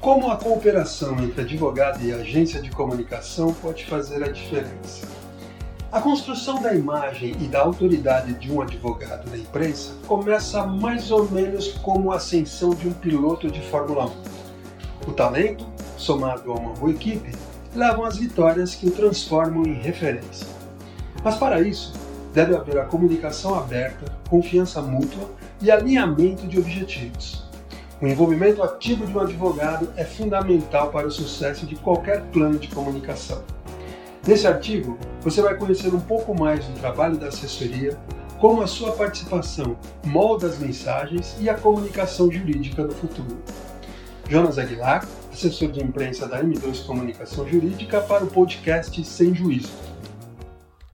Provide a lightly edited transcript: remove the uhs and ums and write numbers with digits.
Como a cooperação entre advogado e agência de comunicação pode fazer a diferença? A construção da imagem e da autoridade de um advogado na imprensa começa mais ou menos como a ascensão de um piloto de Fórmula 1. O talento, somado a uma boa equipe, levam às vitórias que o transformam em referência. Mas para isso, deve haver a comunicação aberta, confiança mútua e alinhamento de objetivos. O envolvimento ativo de um advogado é fundamental para o sucesso de qualquer plano de comunicação. Nesse artigo, você vai conhecer um pouco mais do trabalho da assessoria, como a sua participação molda as mensagens e a comunicação jurídica no futuro. Jonas Aguilar, assessor de imprensa da M2 Comunicação Jurídica, para o podcast Sem Juízo.